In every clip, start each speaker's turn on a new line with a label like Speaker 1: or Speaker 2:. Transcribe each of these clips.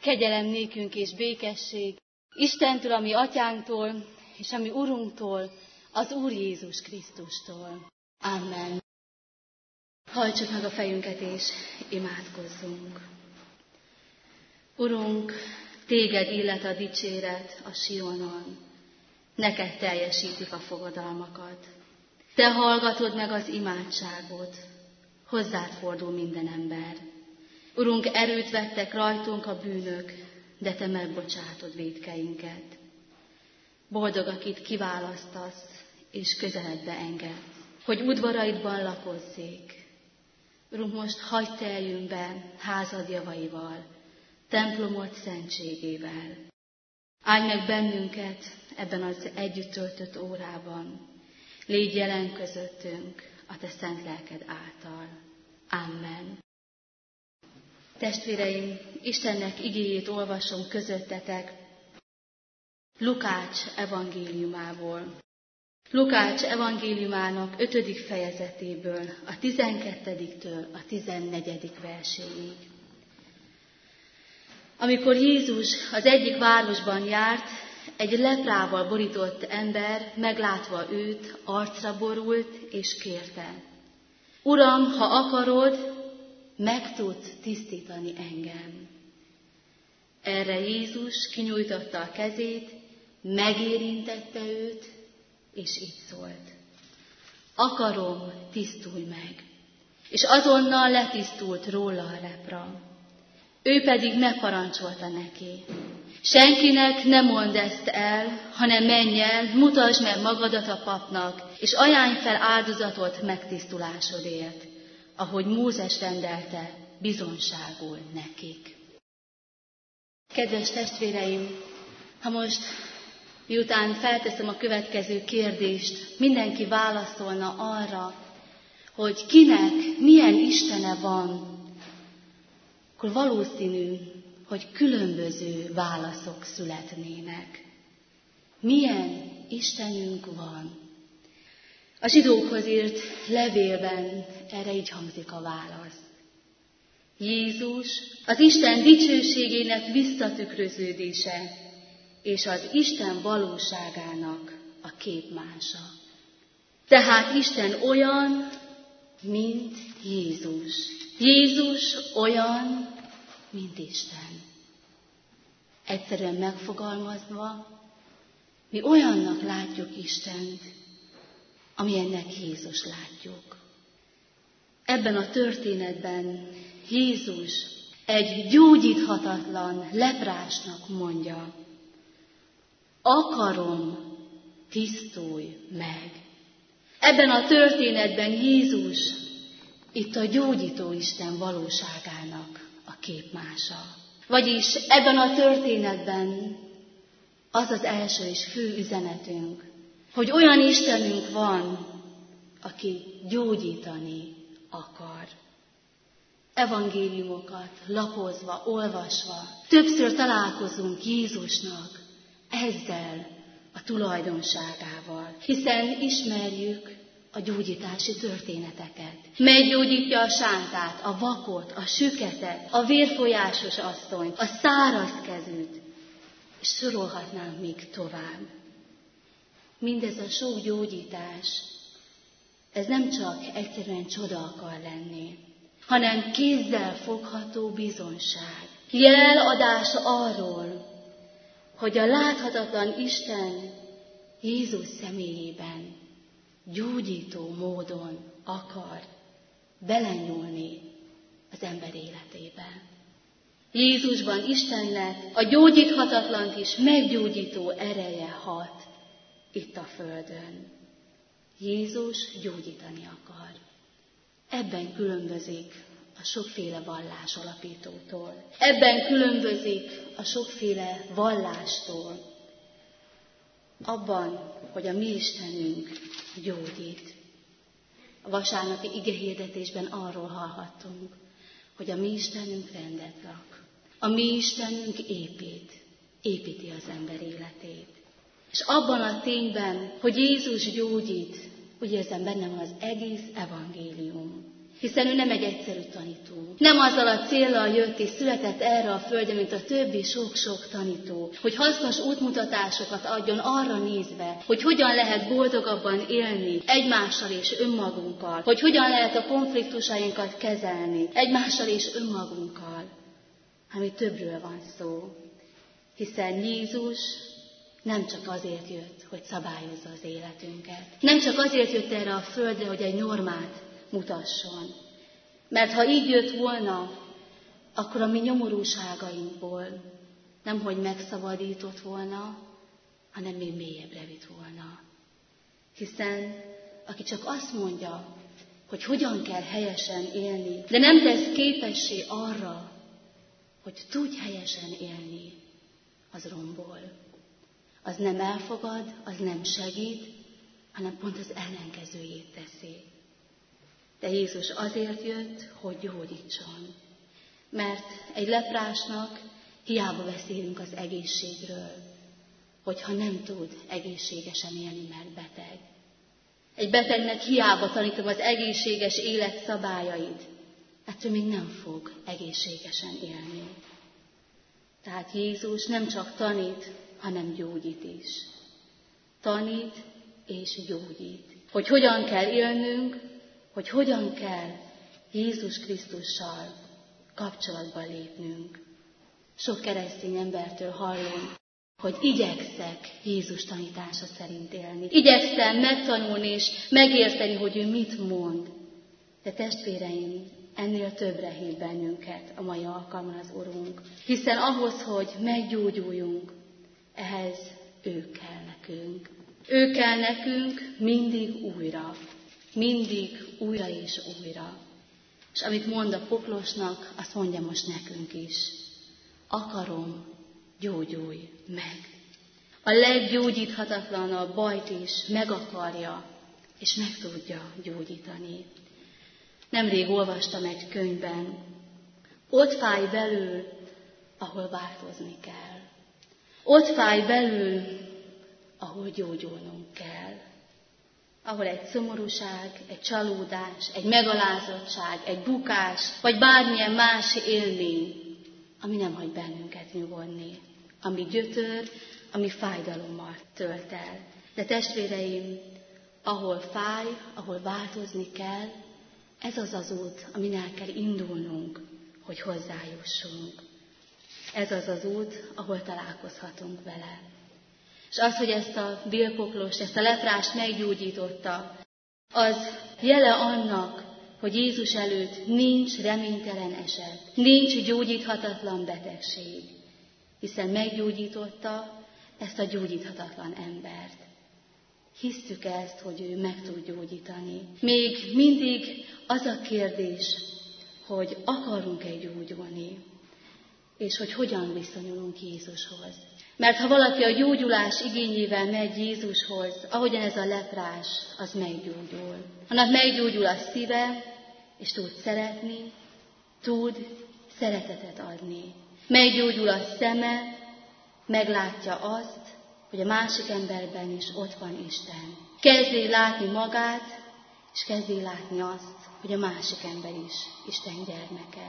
Speaker 1: Kegyelem nékünk és békesség Istentől, a mi atyánktól, és a mi Urunktól, az Úr Jézus Krisztustól. Amen. Hajtsuk meg a fejünket és imádkozzunk. Urunk, téged illet a dicséret a Sionon, neked teljesítik a fogadalmakat. Te hallgatod meg az imádságot, hozzád fordul minden ember. Urunk, erőt vettek rajtunk a bűnök, de te megbocsátod vétkeinket. Boldog, akit kiválasztasz, és közeledbe engedsz, hogy udvaraidban lakozzék. Urunk, most hagyd teljünk be házad javaival, templomod szentségével. Áldj meg bennünket ebben az együtt töltött órában. Légy jelen közöttünk a te szent lelked által. Amen. Testvéreim, Istennek igéjét olvasom közöttetek Lukács evangéliumából. Lukács evangéliumának 5. fejezetéből, a 12-től a 14. verséig. Amikor Jézus az egyik városban járt, egy leprával borított ember, meglátva őt, arcra borult, és kérte: Uram, ha akarod, meg tudsz tisztítani engem. Erre Jézus kinyújtotta a kezét, megérintette őt, és így szólt: akarom, tisztulj meg. És azonnal letisztult róla a lepra. Ő pedig megparancsolta neki: senkinek ne mondd ezt el, hanem menj el, mutasd meg magadat a papnak, és ajánlj fel áldozatot megtisztulásodért, ahogy Mózes rendelte, bizonságul nekik. Kedves testvéreim, ha most, miután felteszem a következő kérdést, mindenki válaszolna arra, hogy kinek milyen istene van, akkor valószínű, hogy különböző válaszok születnének. Milyen Istenünk van? A zsidókhoz írt levélben erre így hangzik a válasz. Jézus az Isten dicsőségének visszatükröződése, és az Isten valóságának a képmása. Tehát Isten olyan, mint Jézus. Jézus olyan, mint Isten. Egyszerűen megfogalmazva, mi olyannak látjuk Istent, amilyennek Jézus látjuk. Ebben a történetben Jézus egy gyógyíthatatlan leprásnak mondja: akarom, tisztulj meg. Ebben a történetben Jézus itt a gyógyító Isten valóságának a képmása. Vagyis ebben a történetben az az első és fő üzenetünk, hogy olyan Istenünk van, aki gyógyítani akar. Evangéliumokat lapozva, olvasva, többször találkozunk Jézusnak ezzel a tulajdonságával, hiszen ismerjük a gyógyítási történeteket. Meggyógyítja a sántát, a vakot, a süketet, a vérfolyásos asszonyt, a szárazkezűt, és sorolhatnánk még tovább. Mindez a sok gyógyítás, ez nem csak egyszerűen csoda akar lenni, hanem kézzel fogható bizonság, jeladás arról, hogy a láthatatlan Isten Jézus személyében gyógyító módon akar belenyúlni az ember életébe. Jézusban Istennek a gyógyíthatatlant is meggyógyító ereje hat itt a földön. Jézus gyógyítani akar. Ebben különbözik a sokféle vallás alapítótól. Ebben különbözik a sokféle vallástól. Abban, hogy a mi Istenünk gyógyít. A vasárnapi igehirdetésben arról hallhattunk, hogy a mi Istenünk rendet rak. A mi Istenünk építi az ember életét. És abban a tényben, hogy Jézus gyógyít, úgy érzem, bennem az egész evangélium. Hiszen ő nem egy egyszerű tanító. Nem azzal a céllal jött és született erre a földre, mint a többi sok-sok tanító, hogy hasznos útmutatásokat adjon arra nézve, hogy hogyan lehet boldogabban élni egymással és önmagunkkal, hogy hogyan lehet a konfliktusainkat kezelni egymással és önmagunkkal, ami többről van szó. Hiszen Jézus nem csak azért jött, hogy szabályozza az életünket. Nem csak azért jött erre a földre, hogy egy normát mutasson. Mert ha így jött volna, akkor a mi nyomorúságainkból nemhogy megszabadított volna, hanem még mélyebbre vitt volna. Hiszen aki csak azt mondja, hogy hogyan kell helyesen élni, de nem tesz képessé arra, hogy tudj helyesen élni, az rombol. Az nem elfogad, az nem segít, hanem pont az ellenkezőjét teszi. De Jézus azért jött, hogy gyógyítson. Mert egy leprásnak hiába beszélünk az egészségről, hogyha nem tud egészségesen élni, mert beteg. Egy betegnek hiába tanítom az egészséges élet szabályait, ettől még nem fog egészségesen élni. Tehát Jézus nem csak tanít, hanem gyógyít is. Tanít és gyógyít. Hogy hogyan kell élnünk, hogy hogyan kell Jézus Krisztussal kapcsolatba lépnünk. Sok keresztény embertől hallom, hogy igyekszek Jézus tanítása szerint élni. Igyekszem megtanulni és megérteni, hogy ő mit mond. De testvéreim, ennél többre hív bennünket a mai alkalommal az Urunk. Hiszen ahhoz, hogy meggyógyuljunk, ehhez ő kell nekünk. Ő kell nekünk mindig újra és újra. És amit mond a poklosnak, azt mondja most nekünk is. Akarom, gyógyulj meg. A leggyógyíthatatlanabb bajt is meg akarja, és meg tudja gyógyítani. Nemrég olvastam egy könyvben, ott fáj belül, ahol változni kell. Ott fáj belül, ahol gyógyulnunk kell. Ahol egy szomorúság, egy csalódás, egy megalázottság, egy bukás, vagy bármilyen más élmény, ami nem hagy bennünket nyugodni, ami gyötör, ami fájdalommal tölt el. De testvéreim, ahol fáj, ahol változni kell, ez az az út, amin el kell indulnunk, hogy hozzájussunk. Ez az az út, ahol találkozhatunk vele. És az, hogy ezt a bélpoklost, ezt a leprást meggyógyította, az jele annak, hogy Jézus előtt nincs reménytelen eset, nincs gyógyíthatatlan betegség, hiszen meggyógyította ezt a gyógyíthatatlan embert. Hisszük ezt, hogy ő meg tud gyógyítani. Még mindig az a kérdés, hogy akarunk-e gyógyulni, és hogy hogyan viszonyulunk Jézushoz. Mert ha valaki a gyógyulás igényével megy Jézushoz, ahogyan ez a leprás, az meggyógyul. Annak meggyógyul a szíve, és tud szeretni, tud szeretetet adni. Meggyógyul a szeme, meglátja azt, hogy a másik emberben is ott van Isten. Kezdi látni magát, és kezdi látni azt, hogy a másik ember is Isten gyermeke.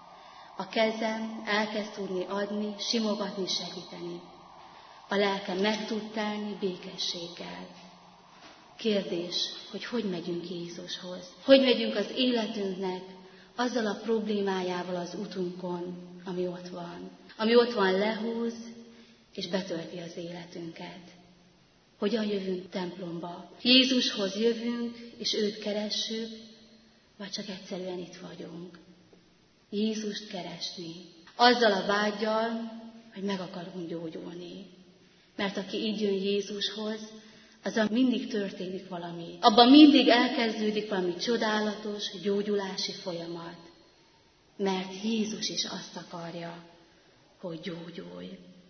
Speaker 1: A kezem elkezd tudni adni, simogatni, segíteni. A lelkem meg tud telni békességgel. Kérdés, hogy megyünk Jézushoz? Hogy megyünk az életünknek azzal a problémájával az utunkon, ami ott van. Ami ott van, lehúz, és betölti az életünket. Hogyan jövünk templomba? Jézushoz jövünk, és őt keressük, vagy csak egyszerűen itt vagyunk. Jézust keresni. Azzal a vággyal, hogy meg akarunk gyógyulni. Mert aki így jön Jézushoz, azzal mindig történik valami. Abban mindig elkezdődik valami csodálatos, gyógyulási folyamat. Mert Jézus is azt akarja, hogy gyógyulj.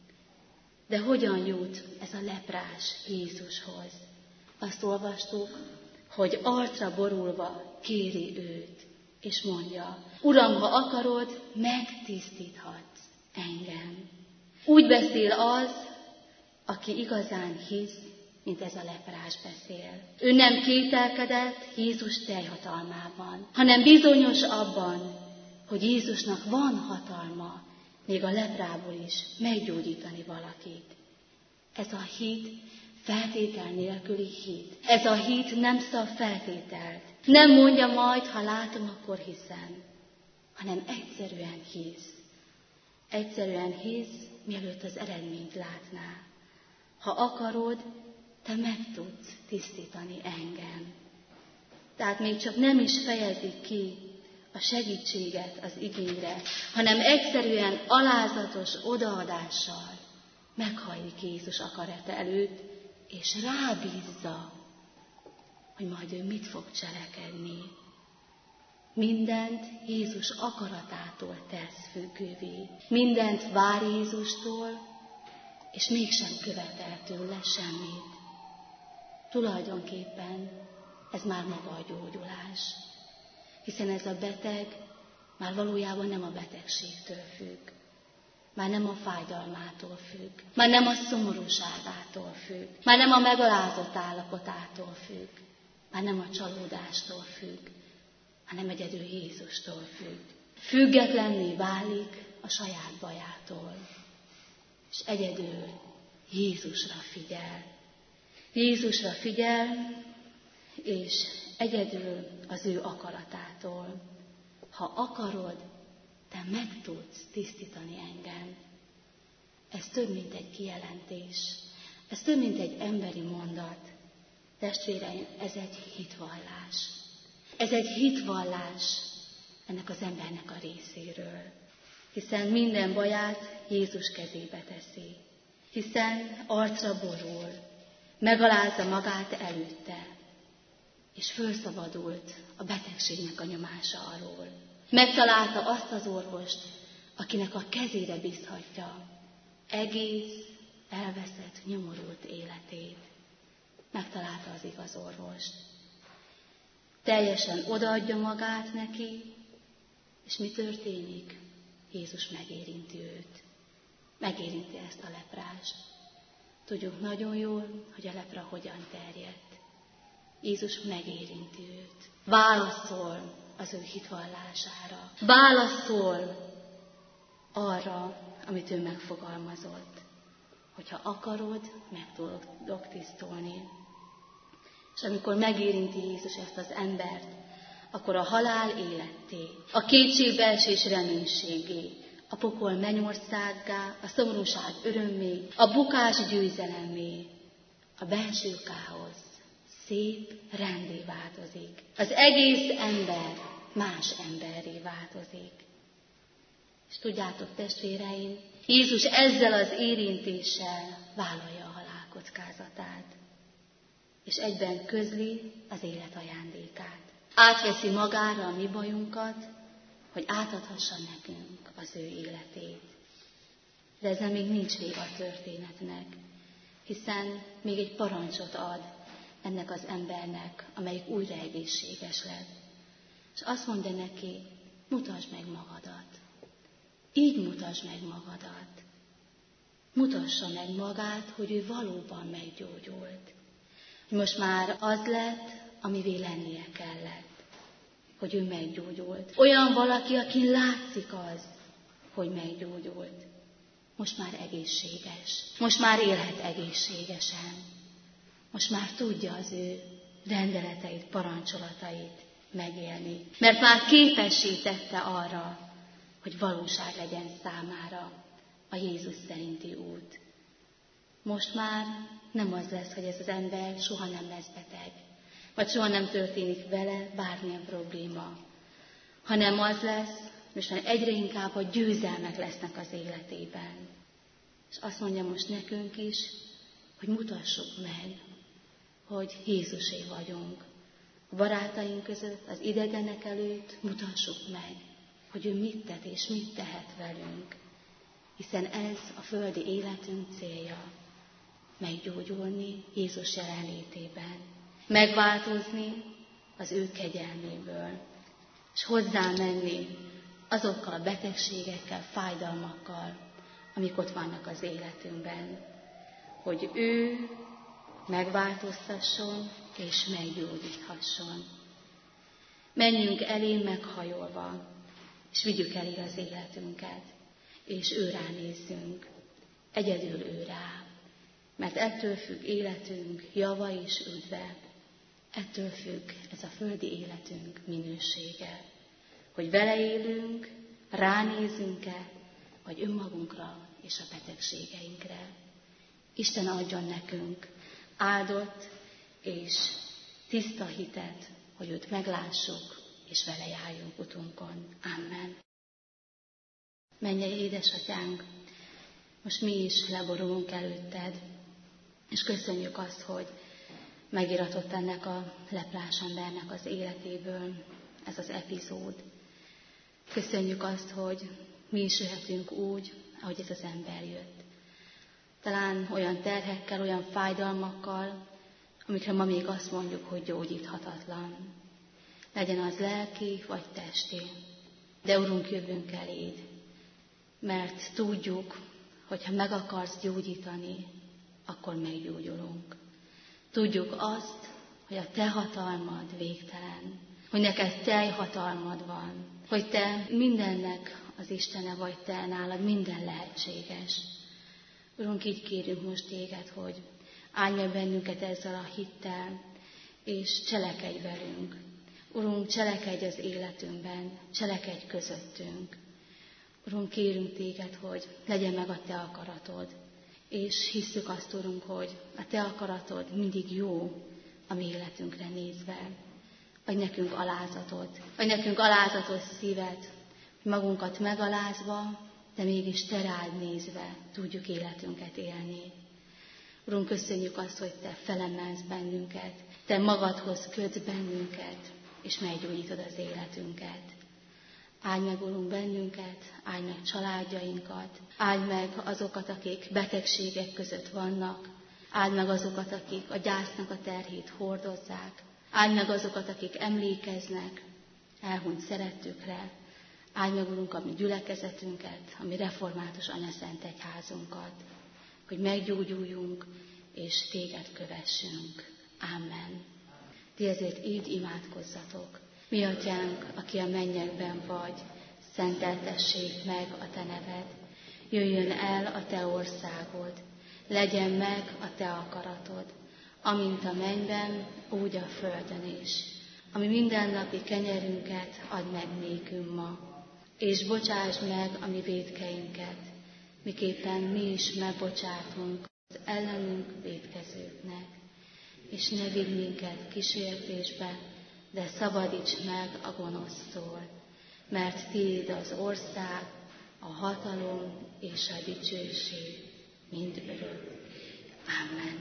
Speaker 1: De hogyan jut ez a leprás Jézushoz? Azt olvastuk, hogy arcra borulva kéri őt, és mondja, Uram, ha akarod, megtisztíthatsz engem. Úgy beszél az, aki igazán hisz, mint ez a leprás beszél. Ő nem kételkedett Jézus teljhatalmában, hanem bizonyos abban, hogy Jézusnak van hatalma még a leprából is meggyógyítani valakit. Ez a hit feltétel nélküli hit. Ez a hit nem szab feltételt. Nem mondja majd, ha látom, akkor hiszem, hanem egyszerűen hisz. Egyszerűen hisz, mielőtt az eredményt látná. Ha akarod, te meg tudsz tisztítani engem. Tehát még csak nem is fejezik ki a segítséget az igényre, hanem egyszerűen alázatos odaadással meghajlik Jézus akarata előtt, és rábízza, hogy majd ő mit fog cselekedni. Mindent Jézus akaratától tesz függővé. Mindent vár Jézustól, és mégsem követel tőle semmit. Tulajdonképpen ez már maga a gyógyulás. Hiszen ez a beteg már valójában nem a betegségtől függ. Már nem a fájdalmától függ. Már nem a szomorúságától függ. Már nem a megalázott állapotától függ. Már nem a csalódástól függ, hanem egyedül Jézustól függ. Függetlenné válik a saját bajától. És egyedül Jézusra figyel. Jézusra figyel, és egyedül az ő akaratától. Ha akarod, te meg tudsz tisztítani engem. Ez több, mint egy kijelentés. Ez több, mint egy emberi mondat. Testvéreim, ez egy hitvallás. Ez egy hitvallás ennek az embernek a részéről. Hiszen minden baját Jézus kezébe teszi. Hiszen arcra borul, megalázza magát előtte, és fölszabadult a betegségnek a nyomása alól. Megtalálta azt az orvost, akinek a kezére bízhatja egész elveszett, nyomorult életét. Megtalálta az igaz orvost. Teljesen odaadja magát neki, és mi történik? Jézus megérinti őt. Megérinti ezt a leprást. Tudjuk nagyon jól, hogy a lepra hogyan terjedt. Jézus megérinti őt. Válaszol az ő hitvallására. Válaszol arra, amit ő megfogalmazott. Hogyha akarod, meg tudok tisztulni. És amikor megérinti Jézus ezt az embert, akkor a halál életté, a kétségbeesés reménységé, a pokol mennyországgá, a szomorúság örömmé, a bukás győzelemmé, a belső káosz szép renddé változik. Az egész ember más emberré változik. És tudjátok, testvéreim, Jézus ezzel az érintéssel vállalja a halál kockázatát, és egyben közli az élet ajándékát. Átveszi magára a mi bajunkat, hogy átadhassa nekünk az ő életét. De ezzel még nincs vége a történetnek, hiszen még egy parancsot ad ennek az embernek, amelyik újra egészséges lett. És azt mondja neki, mutasd meg magadat. Így mutasd meg magadat. Mutassa meg magát, hogy ő valóban meggyógyult. Hogy most már az lett, amivé lennie kellett. Hogy ő meggyógyult. Olyan valaki, akin látszik az, hogy meggyógyult. Most már egészséges. Most már élhet egészségesen. Most már tudja az ő rendeleteit, parancsolatait megélni. Mert már képessé tette arra, hogy valóság legyen számára a Jézus szerinti út. Most már nem az lesz, hogy ez az ember soha nem lesz beteg, vagy soha nem történik vele bármilyen probléma, hanem az lesz, most már egyre inkább a győzelmek lesznek az életében. És azt mondja most nekünk is, hogy mutassuk meg, hogy Jézusé vagyunk. A barátaink között, az idegenek előtt mutassuk meg, hogy ő mit tett és mit tehet velünk. Hiszen ez a földi életünk célja. Meggyógyulni Jézus jelenlétében. Megváltozni az ő kegyelméből. És hozzá menni azokkal a betegségekkel, fájdalmakkal, amik ott vannak az életünkben. Hogy ő megváltoztasson és meggyógyíthasson. Menjünk elé meghajolva, és vigyük elé az életünket, és ő rá nézzünk, egyedül ő rá, mert ettől függ életünk java és üdve, ettől függ ez a földi életünk minősége, hogy vele élünk, ránézünk-e, vagy önmagunkra és a betegségeinkre. Isten adjon nekünk áldott és tiszta hitet, hogy őt meglássuk, és vele járjunk utunkon. Amen. Mennyei édesatyánk, most mi is leborulunk előtted, és köszönjük azt, hogy megiratott ennek a leprás embernek az életéből ez az epizód. Köszönjük azt, hogy mi is jöhetünk úgy, ahogy ez az ember jött. Talán olyan terhekkel, olyan fájdalmakkal, amikre ma még azt mondjuk, hogy gyógyíthatatlan. Legyen az lelki vagy testi. De Urunk, jövünk eléd, mert tudjuk, hogy ha meg akarsz gyógyítani, akkor meggyógyulunk. Tudjuk azt, hogy a te hatalmad végtelen, hogy neked teljhatalmad van, hogy te mindennek az Istene vagy, te nálad minden lehetséges. Urunk, így kérünk most téged, hogy állj meg bennünket ezzel a hittel, és cselekedj velünk. Urunk, cselekedj az életünkben, cselekedj közöttünk. Urunk, kérünk téged, hogy legyen meg a te akaratod, és hisszük azt, Urunk, hogy a te akaratod mindig jó a mi életünkre nézve. Adj nekünk alázatot, adj nekünk alázatos szívet, hogy magunkat megalázva, de mégis te rád nézve tudjuk életünket élni. Urunk, köszönjük azt, hogy te felemelsz bennünket, te magadhoz kötsz bennünket, és meggyógyítod az életünket. Áldj meg, Urunk, bennünket, áldj meg családjainkat, áldj meg azokat, akik betegségek között vannak, áldj meg azokat, akik a gyásznak a terhét hordozzák, áldj meg azokat, akik emlékeznek elhunyt szerettükre, áldj meg, Urunk, a mi gyülekezetünket, a mi református anyaszent egyházunkat, hogy meggyógyuljunk, és téged kövessünk. Amen. Ti ezért így imádkozzatok. Mi atyánk, aki a mennyekben vagy, szenteltessék meg a te neved. Jöjjön el a te országod, legyen meg a te akaratod, amint a mennyben, úgy a földön is. Ami mindennapi kenyerünket add meg nékünk ma, és bocsásd meg a mi vétkeinket, miképpen mi is megbocsátunk az ellenünk vétkezőknek. És ne vigy minket kísértésbe, de szabadíts meg a gonosztól, mert tiéd az ország, a hatalom és a dicsőség mind örök. Amen.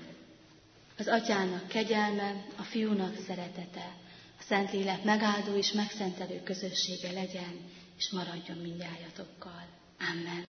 Speaker 1: Az Atyának kegyelme, a Fiúnak szeretete, a Szentlélek megáldó és megszentelő közössége legyen, és maradjon mindnyájatokkal. Amen.